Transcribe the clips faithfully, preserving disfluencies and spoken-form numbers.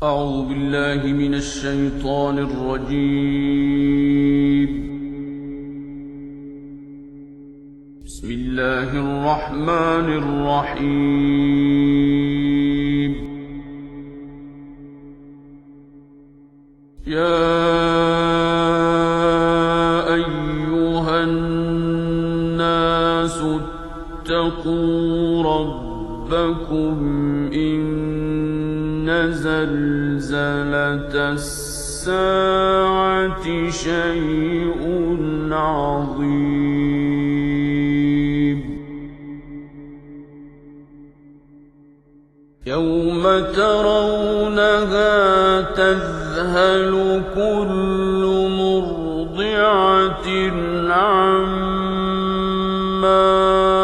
أعوذ بالله من الشيطان الرجيم. بسم الله الرحمن الرحيم. يا أيها الناس اتقوا ربكم إن زلزلة الساعة شيء عظيم. يوم ترونها تذهل كل مرضعة عما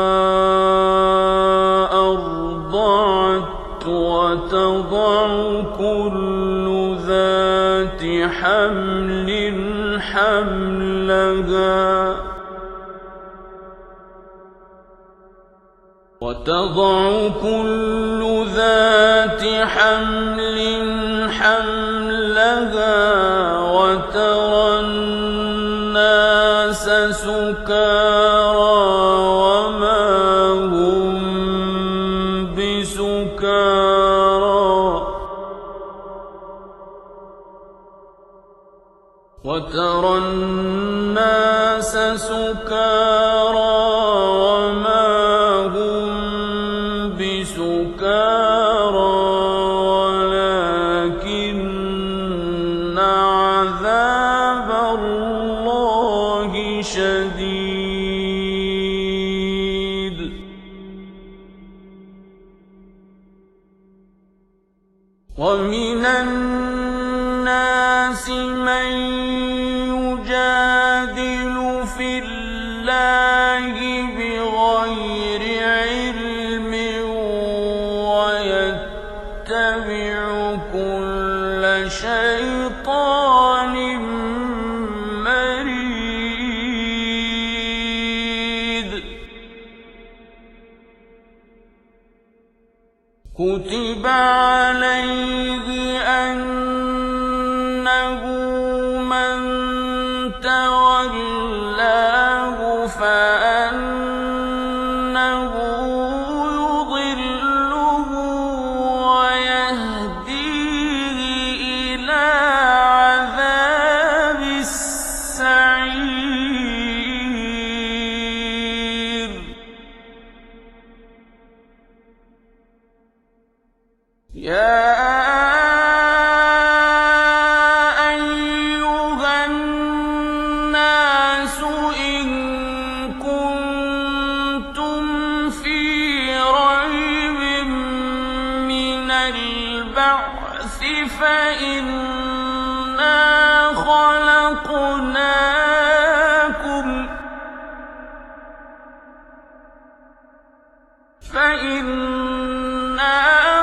أرضعت وتضع كل ذات حمل حملها وتضع كل ذات حمل حملها وترى الناس سكارى وما هم بسكارى وترى الناس سكارى وما هم بسكارى ولكن عذاب الله شديد. ومن الناس من يجادل في الله بغير علم ويتبع كل شيطان مريد. كتب عليه أنه من تولاه فأنه يضله ويهديه إلى عذاب السعير. يا أيها الناس إن كنتم في ريب من البعث فإنا خلقناكم فإنا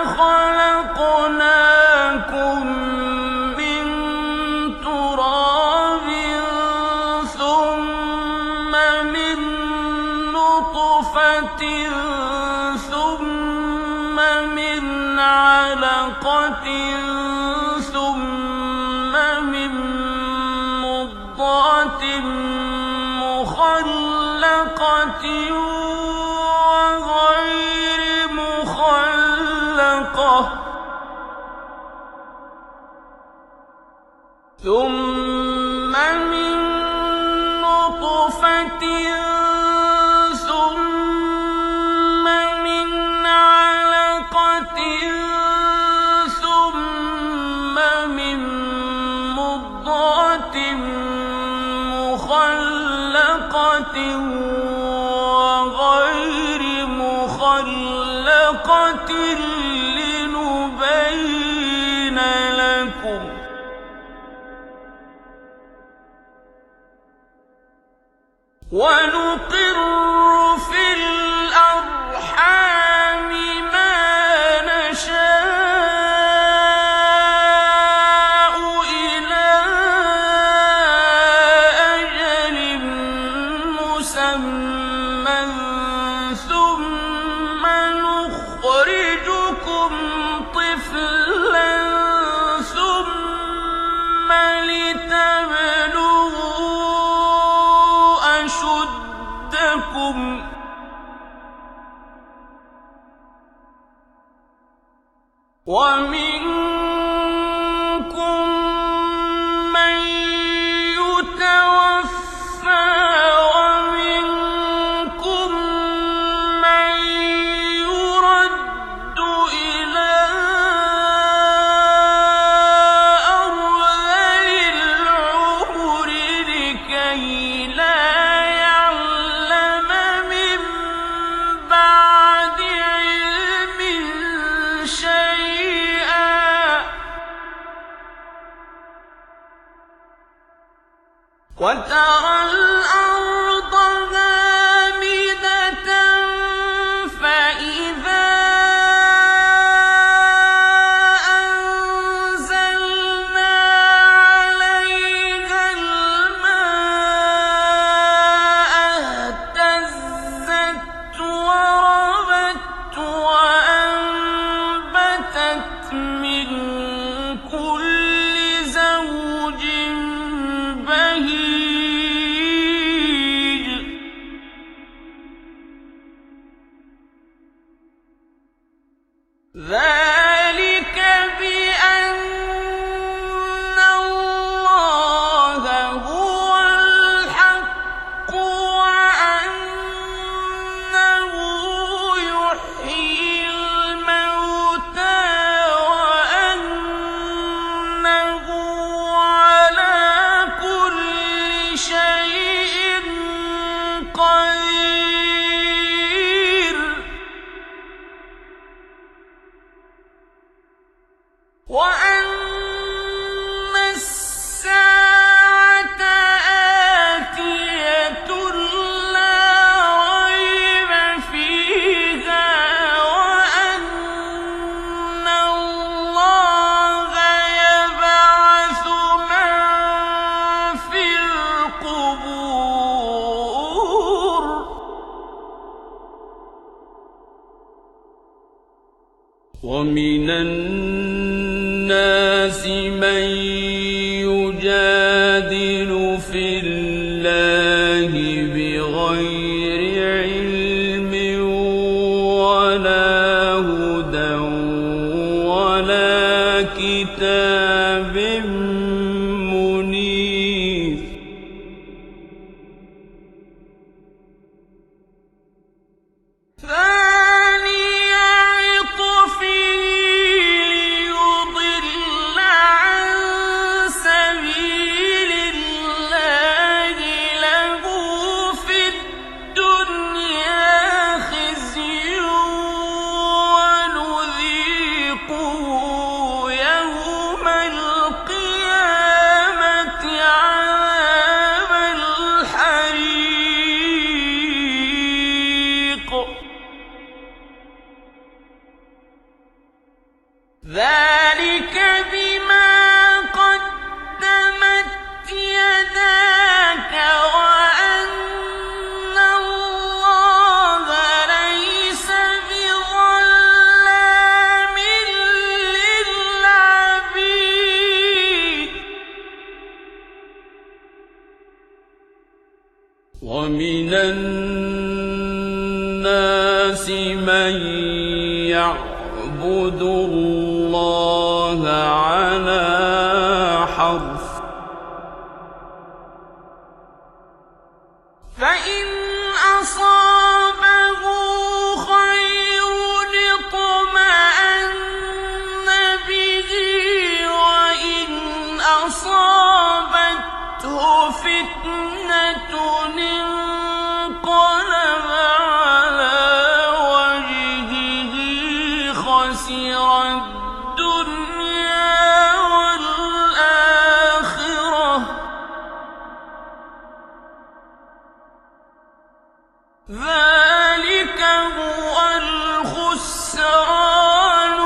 خلقناكم من تراب ثم من نطفة ثم من علقة ثم من مضغة مخلقة وغير مخلقة ثم من نطفة ثم من علقة ثم من مضغة مخلقة وغير مخلقة لنبين لكم ونقر في الأرحام ما نشاء إلى أجل مسمى ثم نخرجكم طفلا ومنكم من يتوفى ومنكم من يرد إلى أرذل العمر لكي لا يعلم من بعد علم شيئا وترى الأرض هامدة فإذا أنزلنا عليها الماء اهتزت وربت وأنبتت من كل زوج بهيج ذلك بأن الله هو الحق وأنه يحيي الموتى وأنه على كل شيء قدير وأن الساعة آتية لا ريب فيها وأن الله يبعث من في القبور ومن الناس من يجادل في الله بغير علم ولا هدى ولا كتاب منير ثاني عطفه ليضل عن سبيل الله له في الدنيا خزي ونذيقه يوم القيامة عذاب الحريق ذلك بما قدمت يداك وأن الله ليس بظلام للعبيد ومن الناس من يعبد الله على حرف فإن أصابه خير اطمأن به وإن أصابته فتنة انقلب على وجهه خسر الدنيا والآخرة ذلك هو الخسران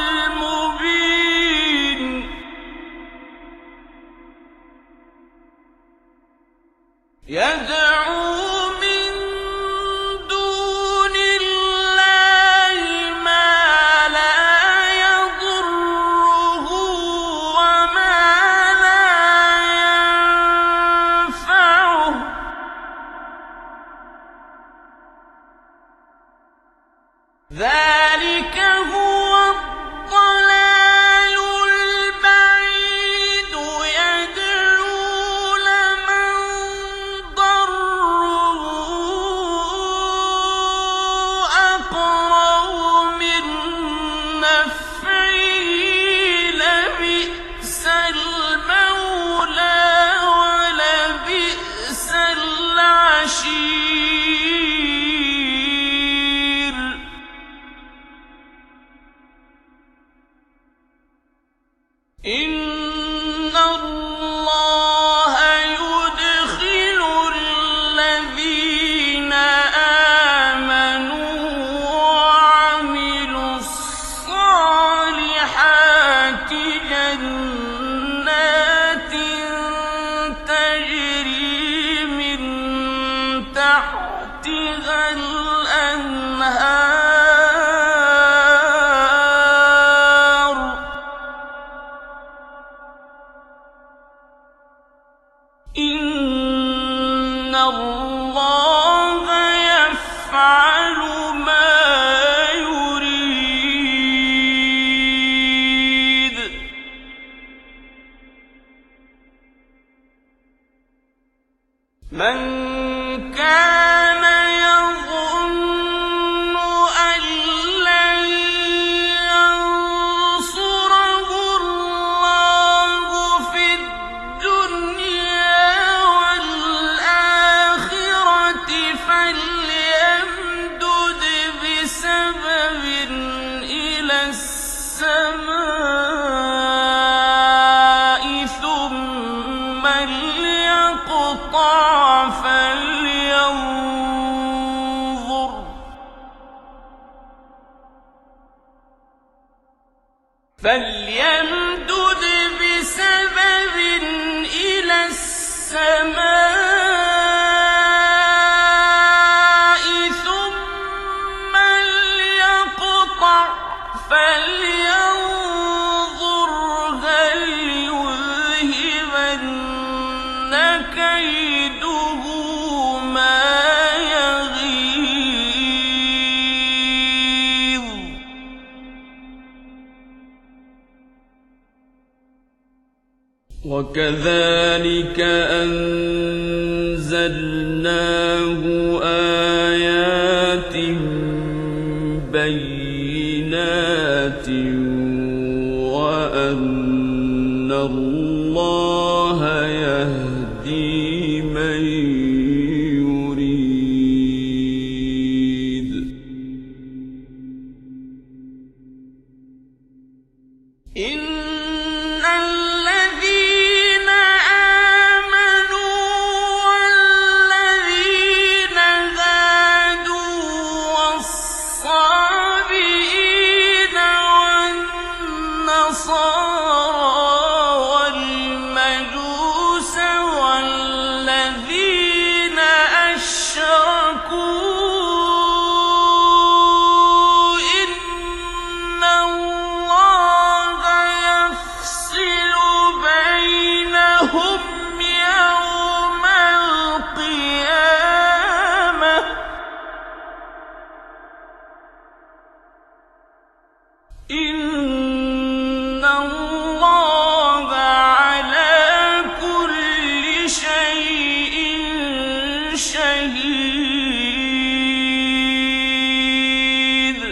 المبين يدعو من دون الله ما لا يضره وما لا ينفعه ذلك هو الضلال إن الله يدخل الذين آمنوا وعملوا الصالحات جنات تجري من تحتها الأنهار إن الله يفعل ما يريد من كان يظن أن لن ينصره الله في الدنيا والآخرة فليمدد بسبب إلى السماء ثم ليقطع فلينظر فليمدد بسبب إلى السماء ثم ليقطع فلينظر هل يذهبن كيده ما يغيظ وكذلك أنزلناه آيات بينات وأن الله يهدي من يريد إن الذين آمنوا والذين هادوا والصابئين والنصارى والمجوس والذين أشركوا إن الله يفصل بينهم يوم القيامة إن الله على كل شيء شهيد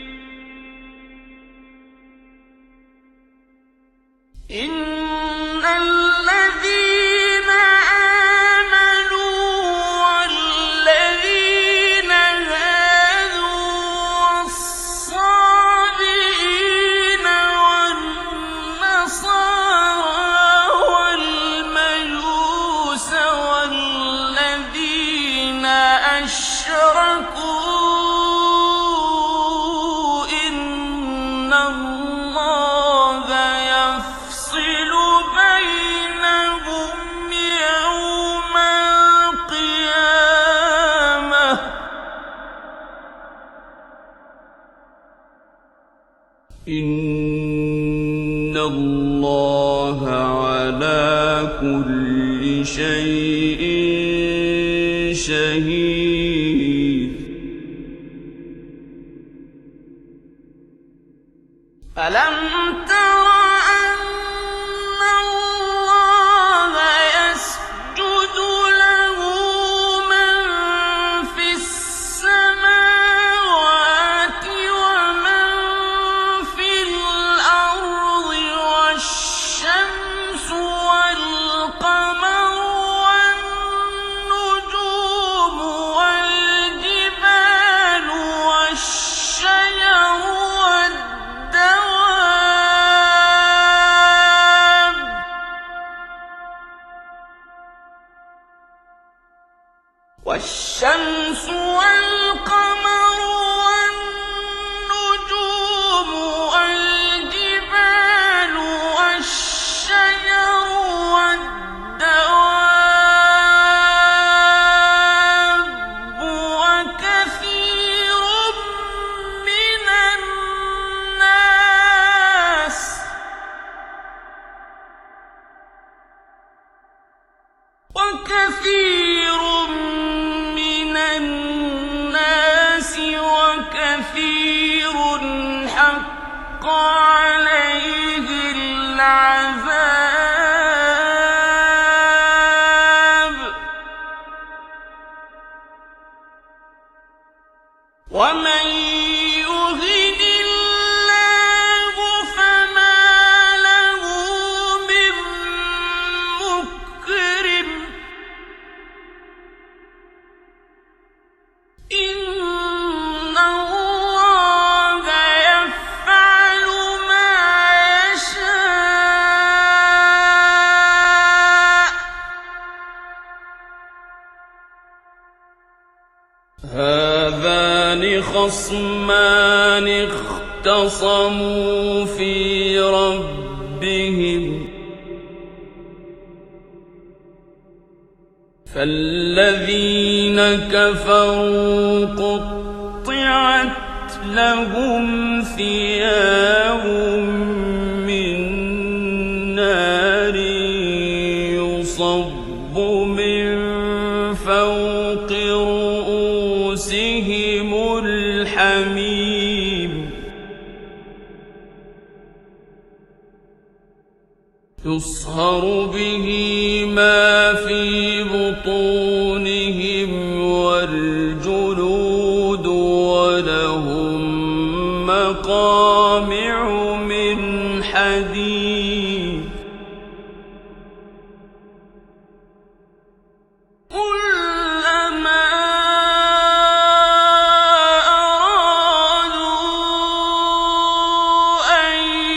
إن الذين آمنوا والذين هادوا والصابئين والنصارى والمجوس والذين أشركوا إن الله يفصل بينهم يوم القيامة إن الله على كل شيء شهيد ألم تر أن الله يسجد له من في السماوات ومن في الأرض والشمس والقمر والنجوم والجبال والشجر والدواب والشمس والقمر والنجوم والجبال والشجر والدواب وكثير من الناس وكثير من الناس وكثير حق عليه العذاب ومن يهن الله فما له من مكرم إن الله يفعل ما يشاء هذان خصمان اختصموا في ربهم فالذين كفروا قطعت لهم ثياب من نار يصب من فوق رؤوسهم الحميم يصهر به ما في بطونهم والجلود ولهم مقامع من حديد كلما أرادوا أن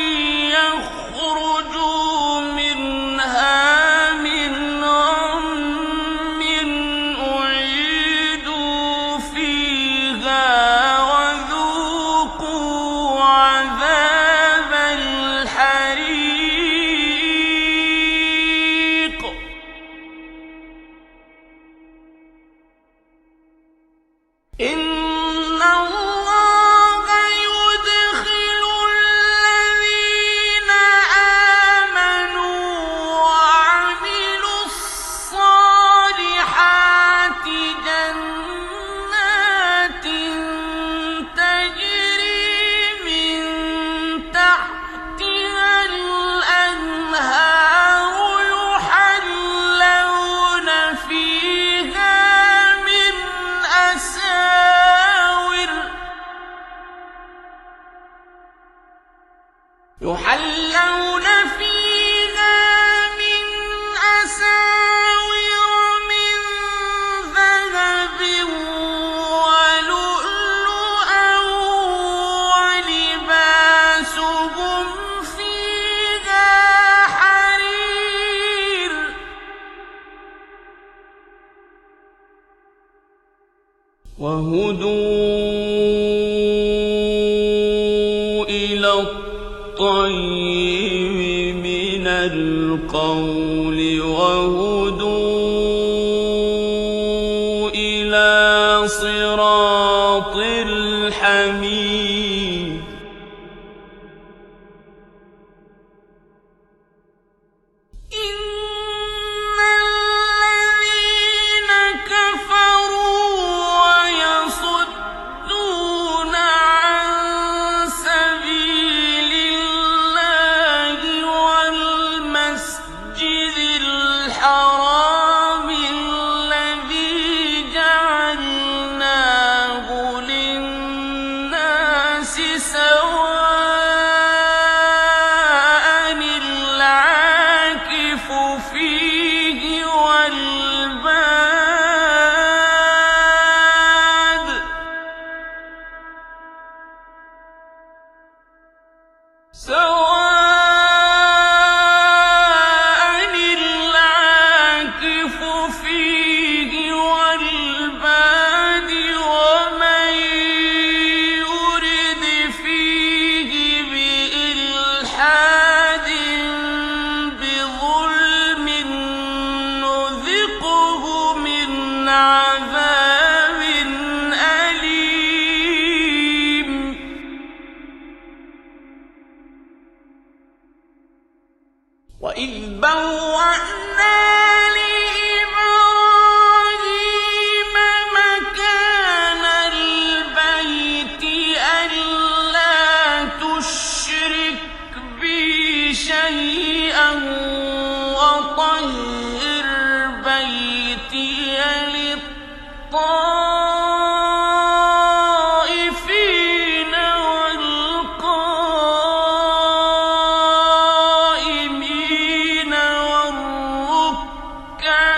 يخرجوا منها من غم أعيدوا فيها وذوقوا عذاب الحريق إن الله يدخل الذين آمنوا وعملوا الصالحات جنات تجري من تحتها الأنهار يحلون فيها من أساور يحلون فيها من أساور من ذهب ولؤلؤا ولباسهم فيها حرير وهدوا إلى الطيب من القول وهدوا إلى صراط الحميد إن الذين كفروا ويصدون عن سبيل الله والمسجد الحرام الذي جعلناه للناس سواء العاكف فيه والباد سواء العاكف فيه والباد وَإِذْ بَوَّأْنَا لِإِبْرَاهِيمَ مَكَانَ الْبَيْتِ أَلَّا تُشْرِكْ بِي شَيْئًا وَطَهِّرْ بَيْتِيَ لِلطَّائِفِينَ وَالْقَائِمِينَ وَالرُّكَّعِ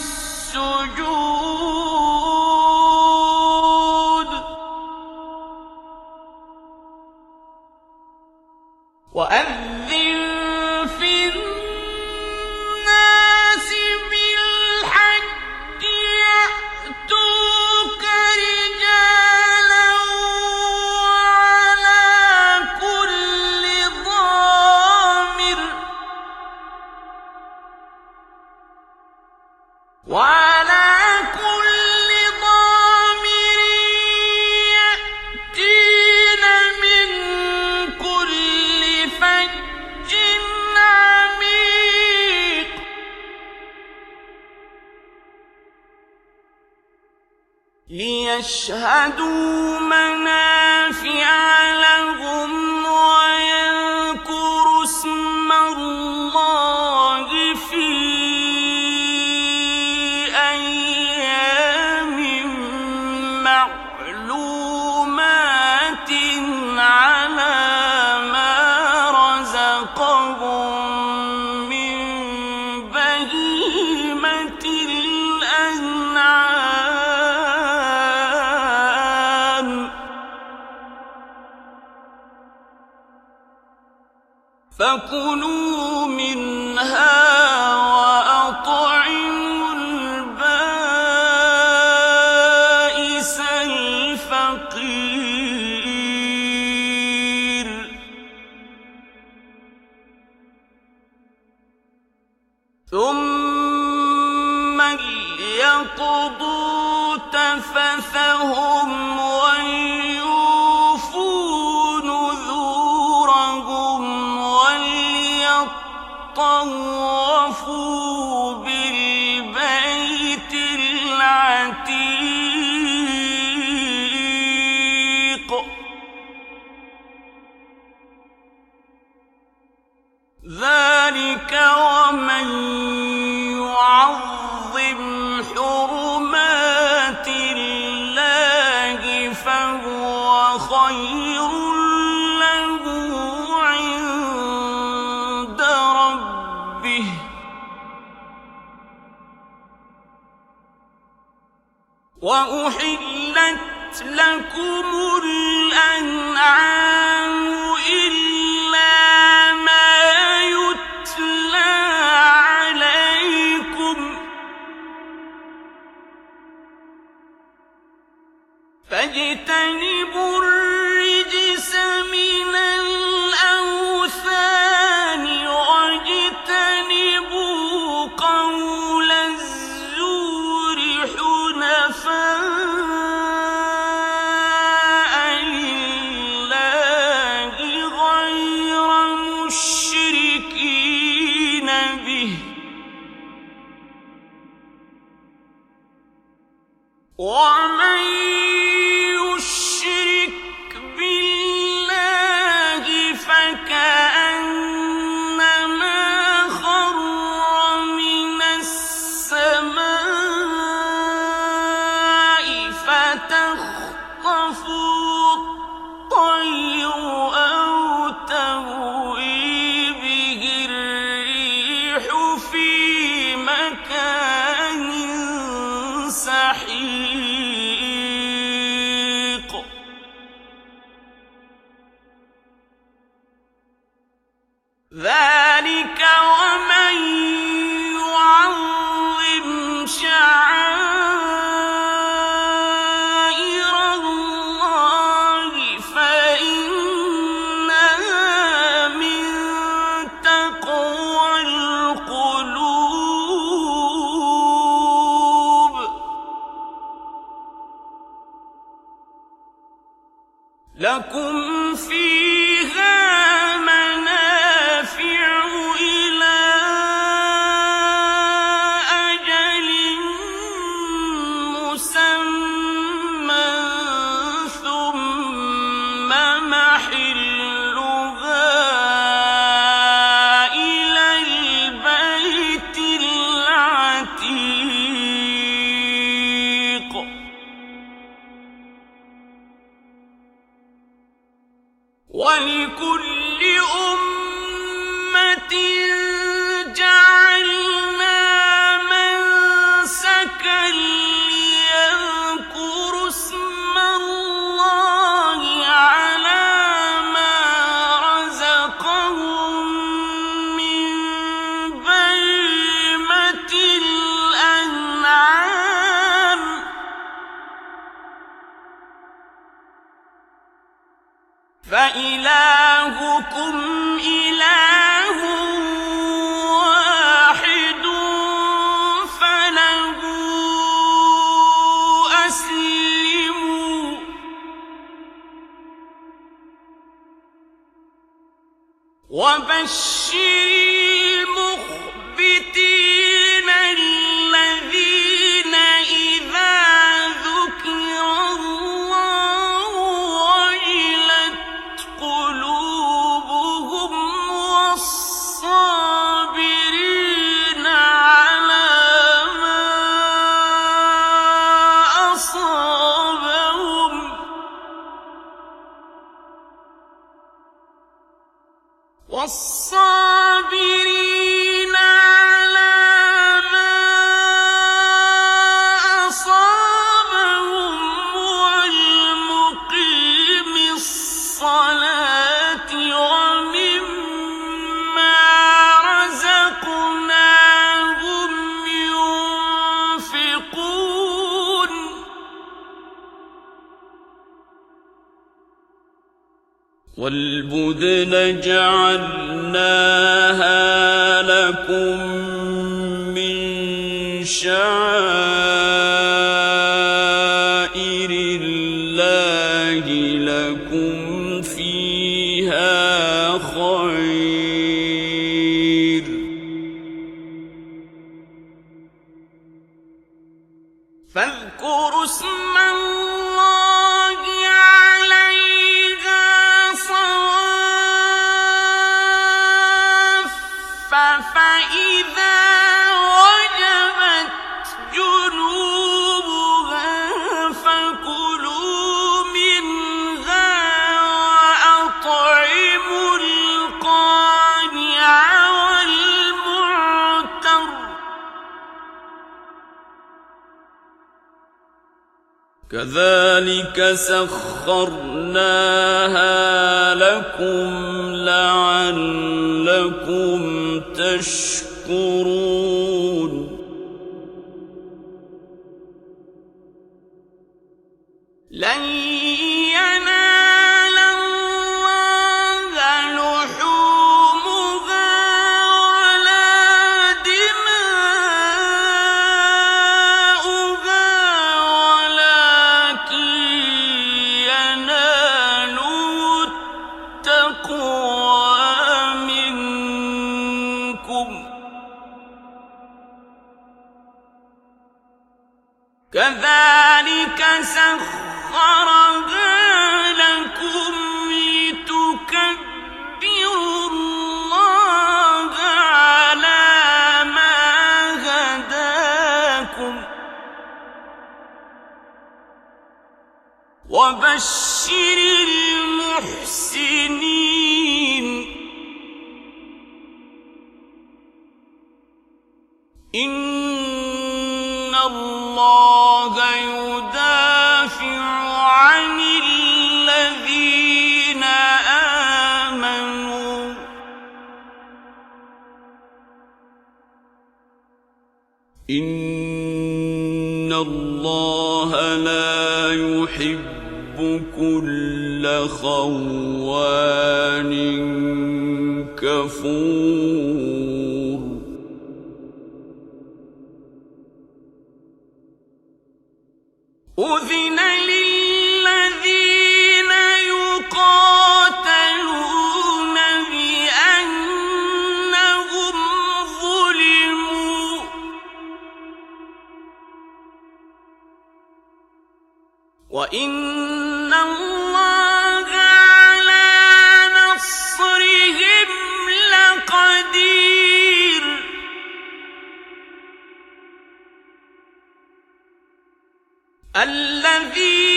السُّجُودِ وَأَذِّن فِي النَّاسِ بِالْحَجِّ يَأْتُوكَ رِجَالًا وَعَلَىٰ كُلِّ ضَامِرٍ وَعَلَىٰ كُلِّ ضَامِرٍ يَأْتِينَ مِن كُلِّ فَجٍّ عَمِيقٍ لِيَشْهَدُوا مَنَافِعَ لَهُمْ وَيَذْكُرُوا اسْمَ اللَّهِ فِي أَيَّامٍ مَّعْلُومَاتٍ عَلَىٰ مَا رَزَقَهُم مِّن بَهِيمَةِ الْأَنْعَامِ ۖ فَكُلُوا مِنْهَا وَأَطْعِمُوا الْبَائِسَ الْفَقِيرَ ثُمَّ لْيَقْضُوا تَفَثَهُمْ وَلْيُوفُوا نُذُورَهُمْ وَلْيَطَّوَّفُوا بِالْبَيْتِ الْعَتِيقِ ذَلِكَ وَمَن يُعَظِّمْ حُرُمَاتِ اللَّهِ فَهُوَ خَيْرٌ لَّهُ عِندَ رَبِّهِ ۗ وَأُحِلَّتْ لَكُمُ الْأَنْعَامُ إِلَّا مَا يُتْلَىٰ عَلَيْكُمْ ۖ فَاجْتَنِبُوا الرِّجْسَ مِنَ الْأَوْثَانِ وَاجْتَنِبُوا قَوْلَ الزُّورِ حُنَفَاءَ لِلَّهِ غَيْرَ مُشْرِكِينَ بِهِ ۚ وَمَن يُشْرِكْ بِاللَّهِ فَكَأَنَّمَا خَرَّ مِنَ السَّمَاءِ فَتَخْطَفُهُ الطَّيْرُ أَوْ تَهْوِي بِهِ الرِّيحُ فِي مَكَانٍ سَحِيقٍ ذَلِكَ وَمَن يُعَظِّمْ شَعَائِرَ اللَّهِ فَإِنَّهَا مِن تَقْوَى الْقُلُوبِ لَكُمْ فِيهَا مَنَافِعُ إِلَىٰ وَلِكُلِّ أُمَّةٍ جَعَلْنَا مَنسَكًا لِّيَذْكُرُوا اسْمَ اللَّهِ عَلَىٰ مَا رَزَقَهُم مِّن بَهِيمَةِ الْأَنْعَامِ ۖ فَإِلَٰهُكُمْ إِلَٰهٌ وَاحِدٌ فَلَهُ أَسْلِمُوا ۗ وَبَشِّرِ الْمُخْبِتِينَ الَّذِينَ إِذَا ذُكِرَ اللَّهُ وَجِلَتْ قُلُوبُهُمْ وَالصَّابِرِينَ عَلَىٰ مَا أَصَابَهُمْ وَالصَّابِرِينَ عَلَىٰ مَا أَصَابَهُمْ وَالْمُقِيمِ الصَّلَاةِ وَمِمَّا رَزَقْنَاهُمْ يُنفِقُونَ وَالْبُدْنَ جَعَلْنَاهَا لَكُم مِّن شَعَائِرِ اللَّهِ لَكُمْ فِيهَا خَيْرٌ ۖ فاذكروا اسم الله عليها صواف فإذا وجبت جنوبها فكلوا منها وأطعموا القانع والمعتر كذلك سخرناها لكم لعلكم تشكرون لن ينال الله لحومها ولا دماؤها ولكن يناله التقوى منكم كذلك سخرها لكم لتكبروا الله على ما هداكم وبشر المحسنين إن الله يدافع عن الذين آمنوا إن الله لا يحب كل خوان كفور أذن للذين يقاتلون بأنهم ظلموا وإن الله على نصرهم لقدير الذين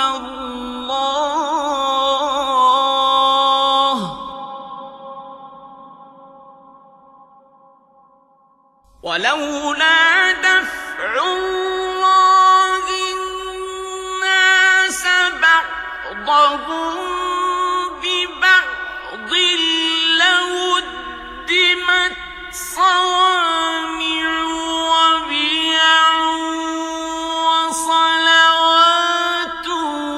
الله ولولا دفع الله الناس بعضهم ببعض لهدمت صوامع وبيع وصلوات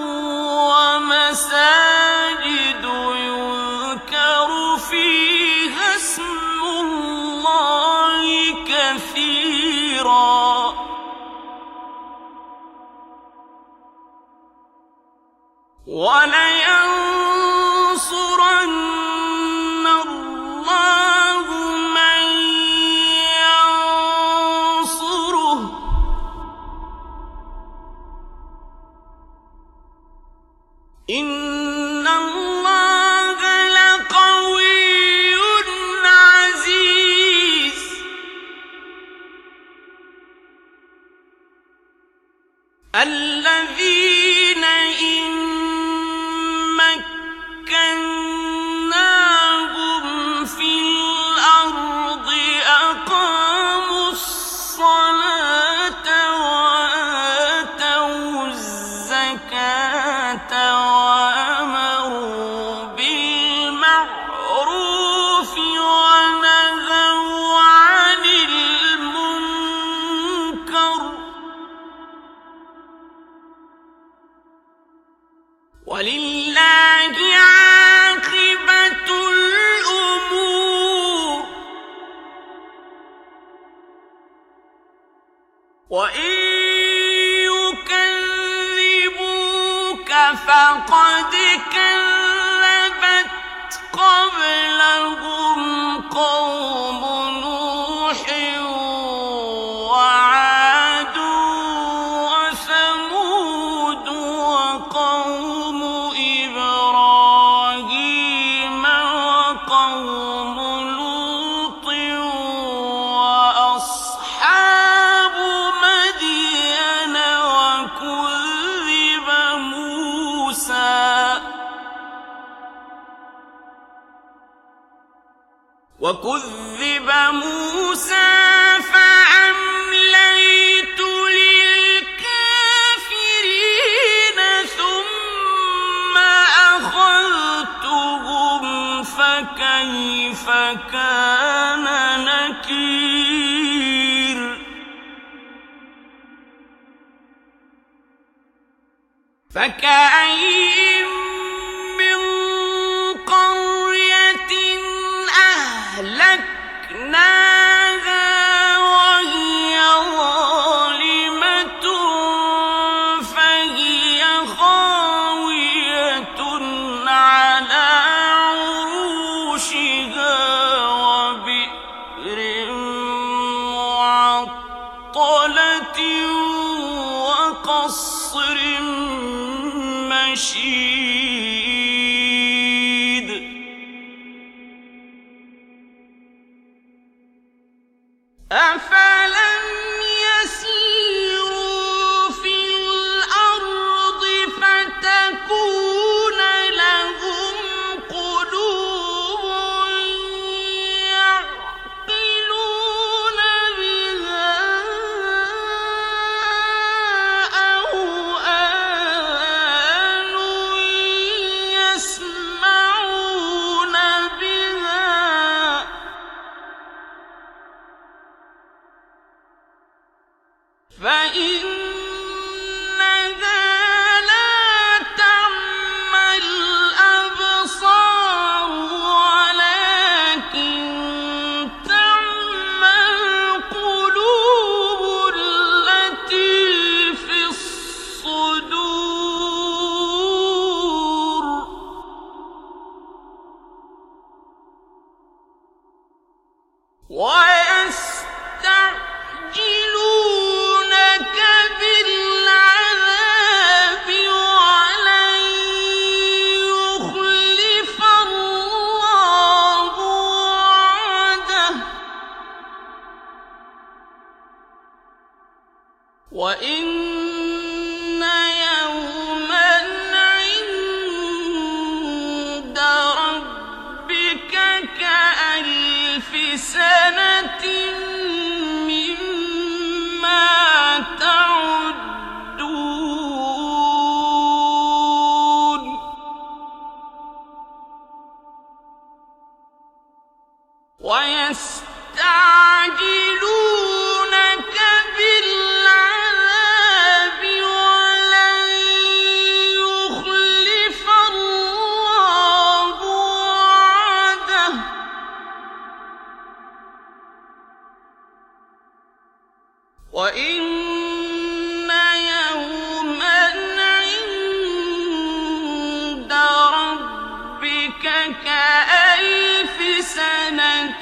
ومساجد يذكر فيها اسم الله كثيرا ولينصرن الله من ينصره إن الله لقوي عزيز الذين إن مكناهم في الأرض أقاموا الصلاة وآتوا الزكاة وأمروا بالمعروف ونهوا عن المنكر ولله عاقبة الأمور وإن يكذبوك فقد كذبت قبلهم قوم نوح وعاد وثمود وقوم إبراهيم وقوم لوط وأصحاب مدين وكذب موسى وكذب موسى فأمليت للكافرين ثم أخذتهم فكيف كان نكير فكأين من قرية أهلكناها وهي ظالمة فهي خاوية على عروشها وبئر معطلة وقصر مشيد أفلم يسيروا في الأرض فتكون لهم قلوب يعقلون بها أو آذان سنة مما تعدون ويستعجلونك بالعذاب ولن يخلف الله وعده وإن يوما عند ربك كألف سنة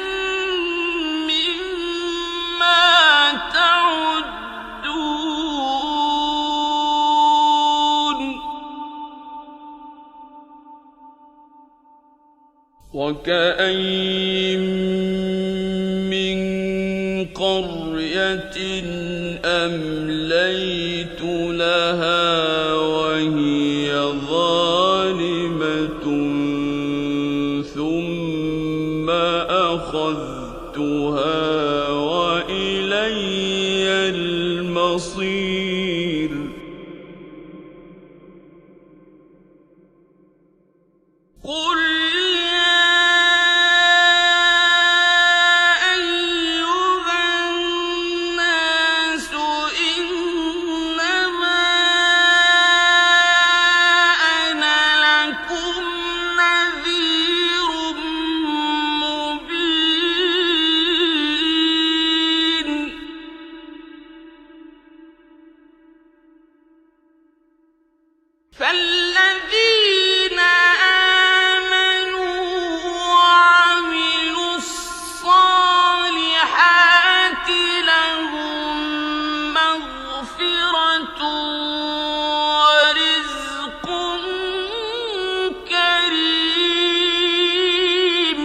مما تعدون وكأين من قرية أمليت لها وهي ظالمة ثم أخذتها وإلي المصير قل فالذين آمنوا وعملوا الصالحات لهم مغفرة ورزق كريم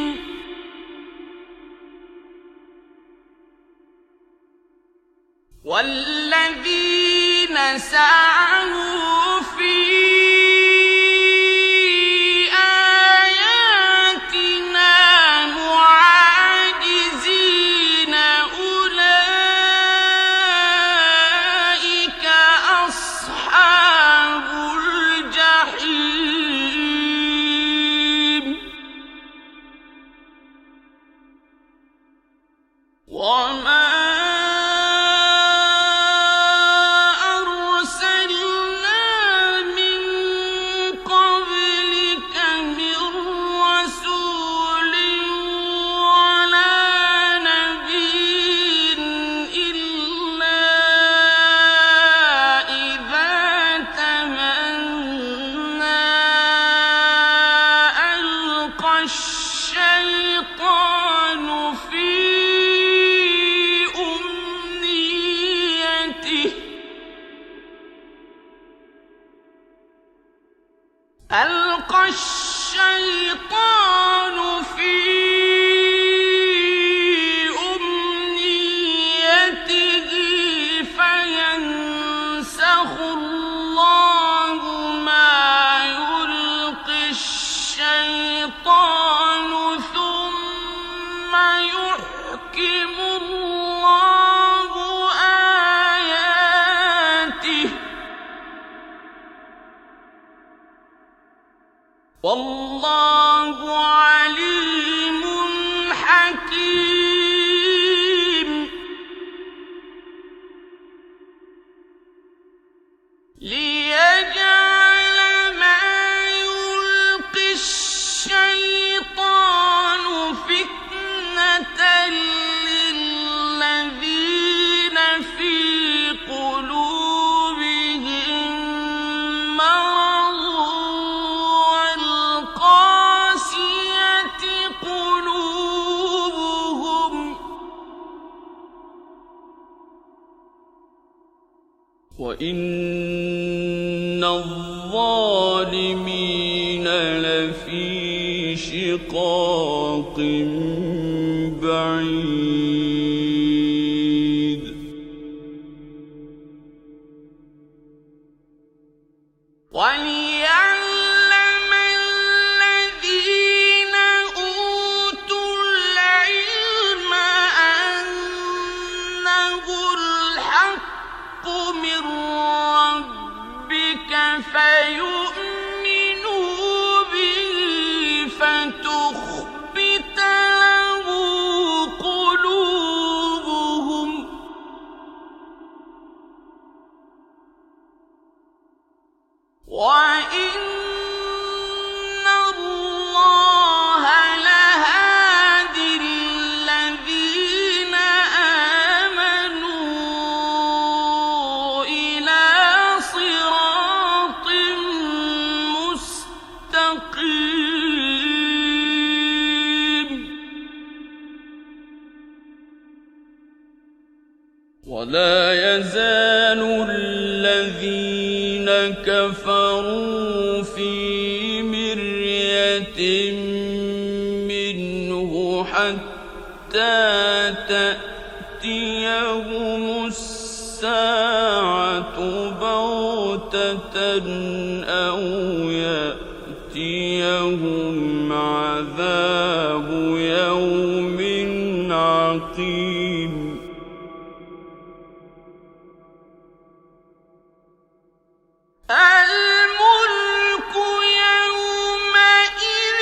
والذين سعوا في آياتنا معاجزين أولئك أصحاب الجحيم وما الشيطان في أمنيته ألقى الشيطان في أمنيته فينسخ الله ما يلقي الشيطان ثم يحكم الله آياته والله عليم حكيم ليجعل ما يلقي الشيطان فتنة للذين في قلوبهم مرض والقاسية قلوبهم وإن الظالمين لفي شقاق بعيد وليعلم الذين أوتوا العلم فيؤمنوا به فتخبت له قلوبهم وإن الله لهادي الذين آمنوا إلى صراط مستقيم ولا يزال الذين كفروا في مرية منه حتى تأتيهم الساعة بغتة أو يأتيهم عذاب يوم عقيم الملك يومئذ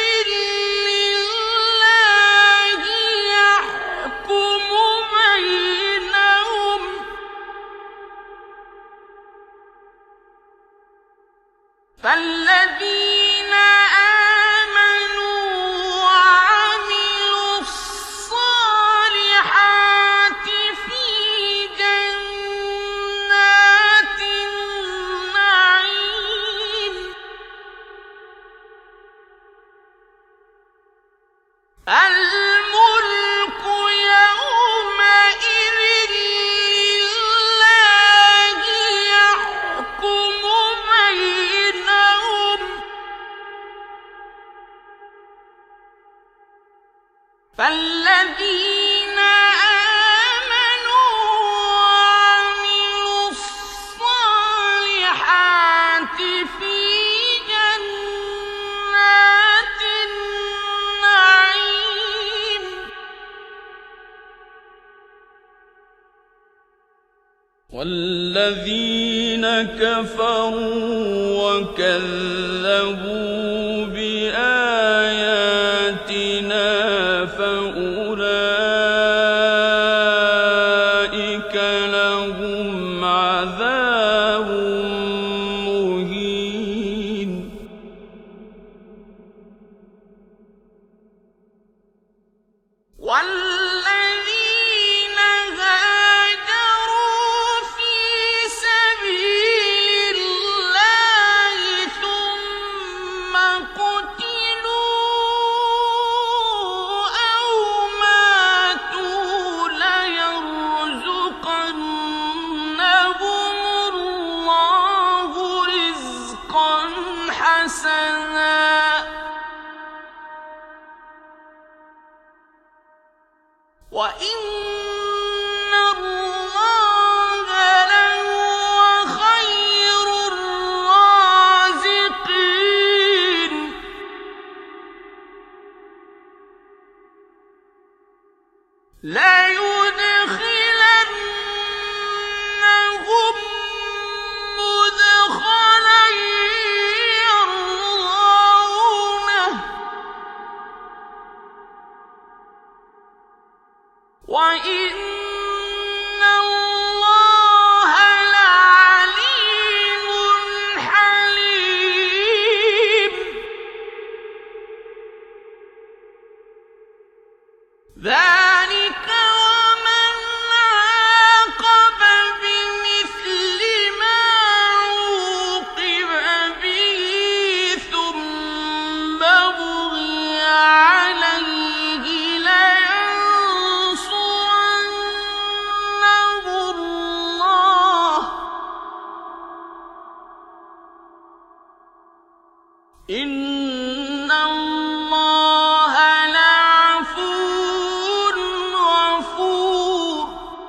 لله يحكم بينهم فالذين آمنوا وعملوا الصالحات في جنات النعيم الملك يومئذ لله يحكم بينهم فالذين آمنوا وعملوا الصالحات في جنات النعيم والذين كفروا وكذبوا بآياتنا فأولئك لهم عذاب مهين والذين هاجروا في سبيل الله ثم قتلوا أو ماتوا ليرزقنهم الله رزقا حسنا وإن الله لهو خير الرازقين ليدخلنهم مدخلا يرضونه وإن الله لعليم حليم ذلك ومن عاقب بمثل ما عوقب به ثم بغي عليه لينصرنه الله إن الله لعفو غفور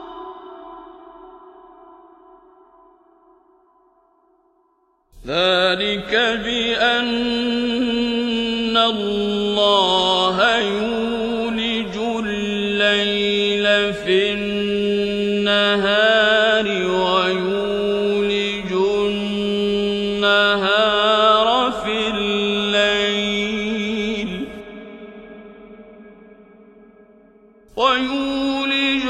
ذلك بأن الله يولج الليل في النهار ويولج النهار النهار في الليل ويولج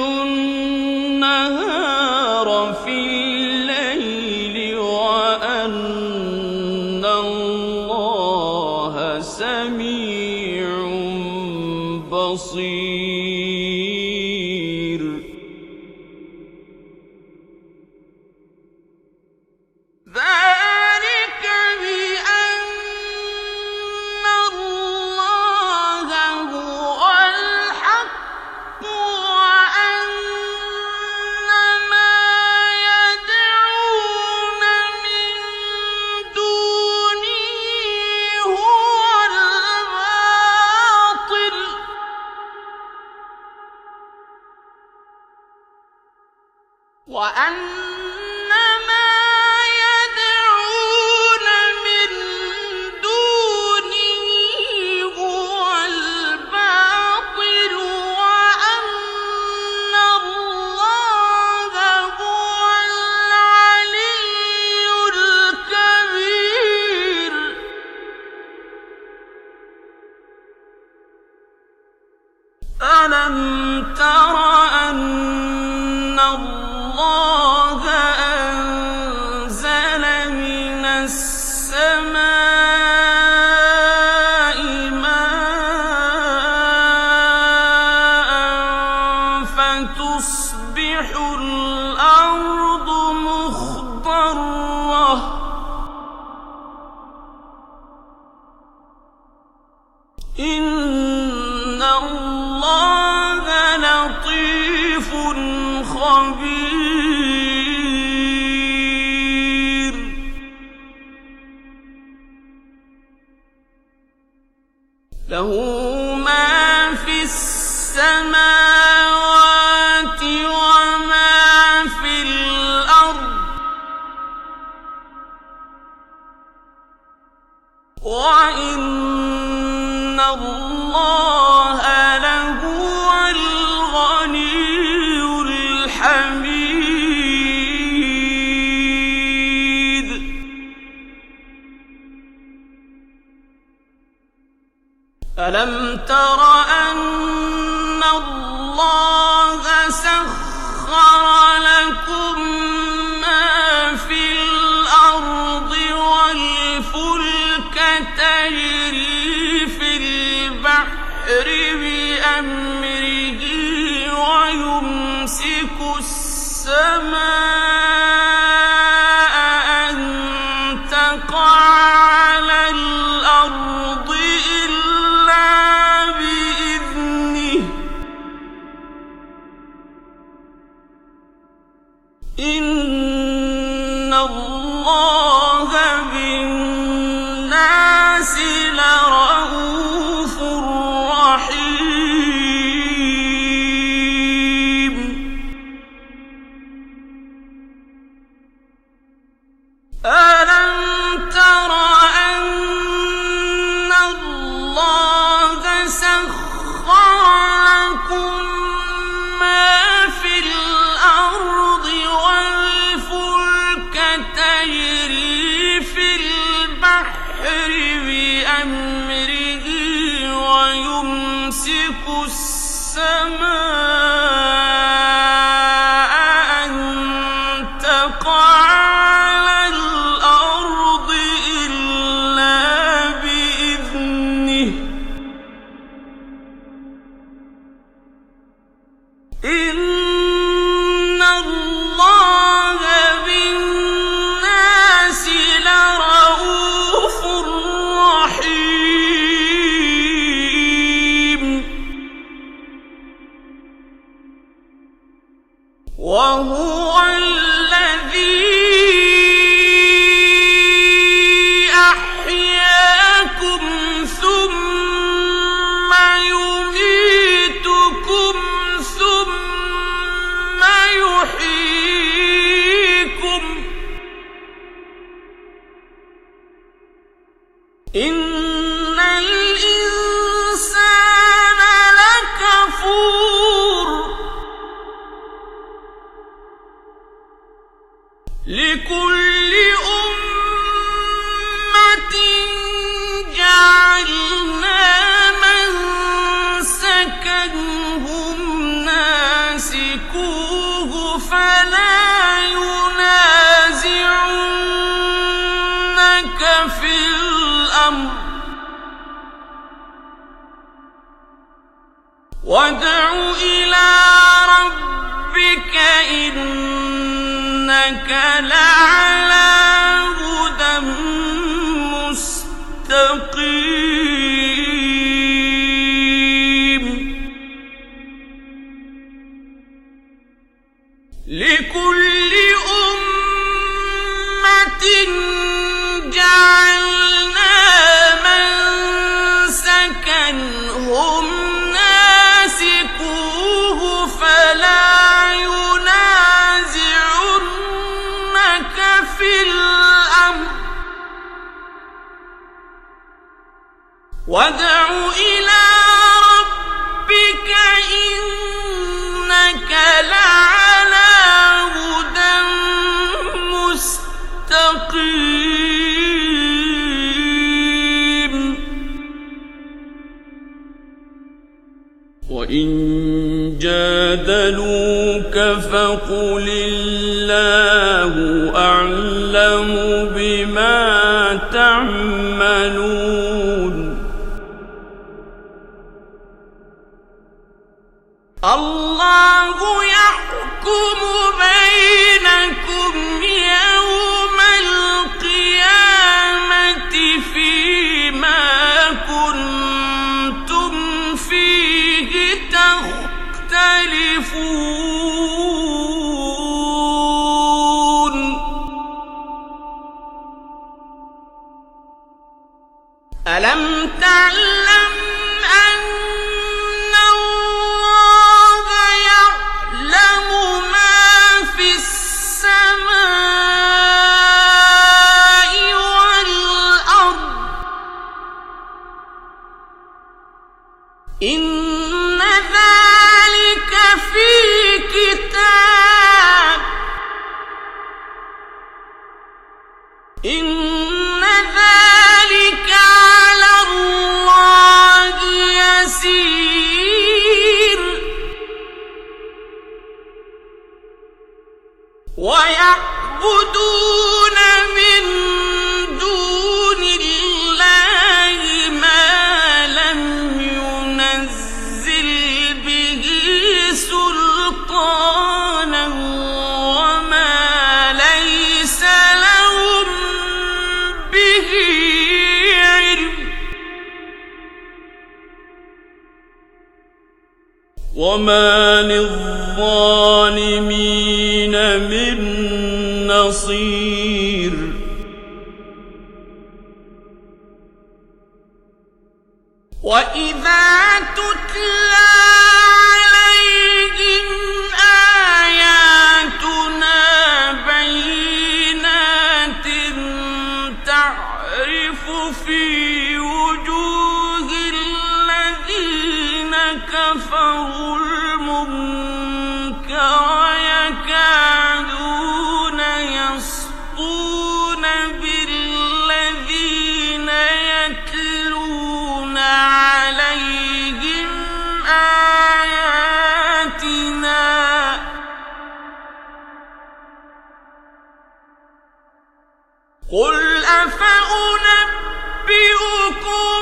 النهار في الليل وأن الله سميع بصير. ذلك بأن الله هو الحق وأن ما يدعون من دونه هو الباطل وأن ألم تر أن الله أنزل من السماء ماء فتصبح الأرض مخضرة إن الله لطيف خبير. له ما في السماوات وما في الأرض وإن الله لهو الغني الحميد. ألم تر أن الله سخر لكم ما في الأرض والفلك تجري في البحر بأمره ويمسك السماء أن تقع على الأرض إلا بإذنه إن الله بالناس لرءوف رحيم. ألم تر أن الله سخر لكم ما في الأرض والفلك تجري في البحر بأمره ويمسك السماء أن تقع على الأرض إلا بإذنه إن الله بالناس لرءوف رحيم. في الأمر وادع إلى ربك إنك لعلى هدى مستقيم لكل أمة جعلنا منسكا هم ناسكوه فلا ينازعنك في الأمر وادع إلى ربك إنك لعلى هدى مستقيم وإن جادلوك فقل الله أعلم بما تعملون الله يحكم بينكم يوم القيامة فيما كنتم فيه تختلفون ألم تعلم أن الله يعلم ما في السماء والأرض إن ذلك في كتاب إن ذلك على الله يسير ويعبدون من دون الله ما لم ينزل به سلطانا وما ليس لهم به علم وما للظالمين من نصير وإذا تتلى عليهم آياتنا بينات تعرف في وجوه الذين كفروا المنكر يكادون يسطون بالذين يتلون عليهم آياتنا قل أفأنبئكم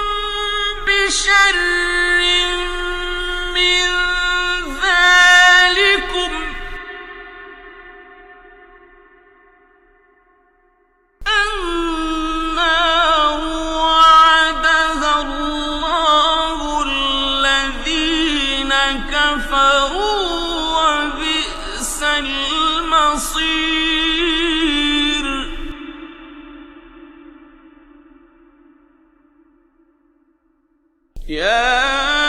بشر من ذلكم النار وعدها الله الذين كفروا وبئس المصير يا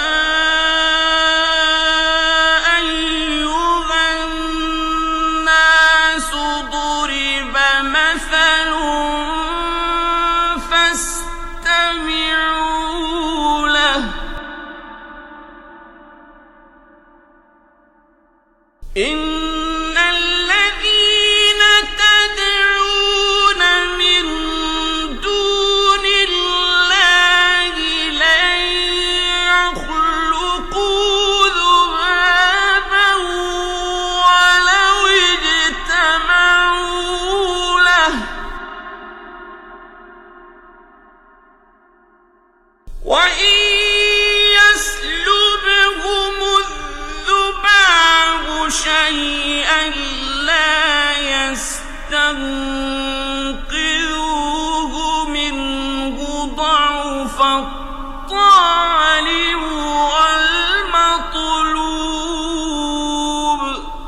إن الذين تدعون من دون الله لن وإن يسلبهم الذباب شيئا لا يستنقذوه منه ضعف الطالب والمطلوب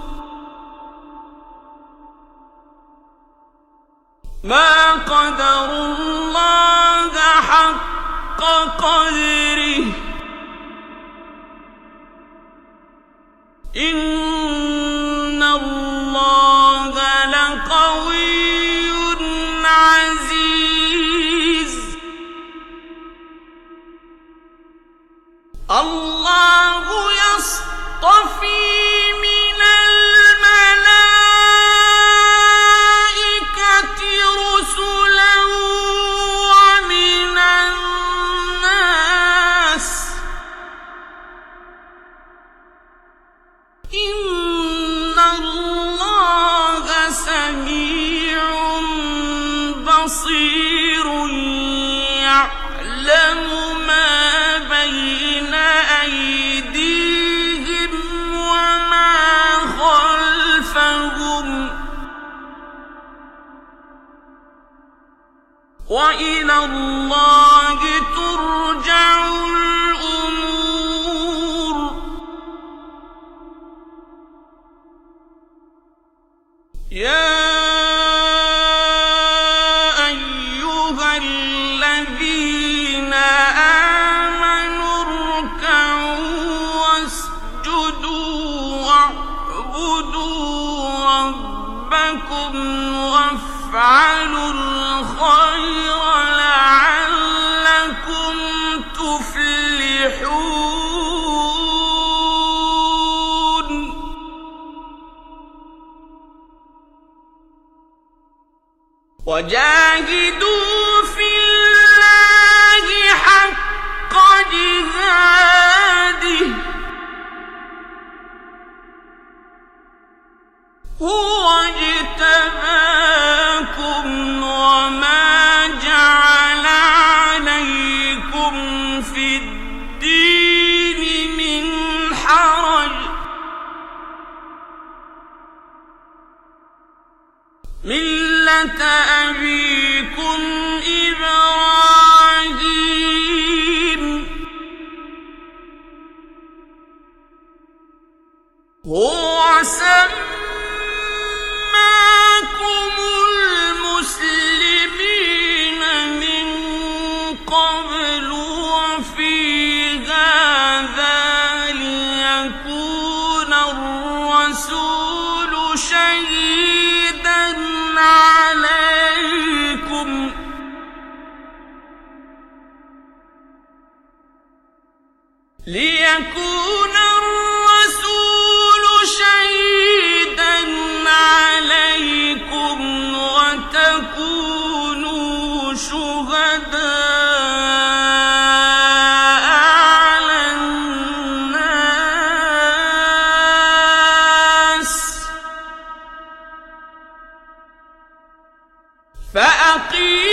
ما قدروا الله حق قدره إن الله لقوي عزيز الله يصطفي من الملائكة رسلا ومن الناس إن الله سميع بصير يعلم ما بين أيديهم وما خلفهم وإلى الله ترجع الأمور يا أيها الذين آمنوا اركعوا واسجدوا واعبدوا ربكم وافعلوا الخير لعلكم تفلحون وجاهدوا في الله حق جهاده هو اجتباكم وما جعل عليكم في الدين من حرج ملة أبيكم إبراهيم هو سماكم المسلمين من قبل وفي هذا ليكون الرسول شهيدا عليكم ليكون الرسول شهيدا عليكم وتكونوا شهداء على الناس فأقيموا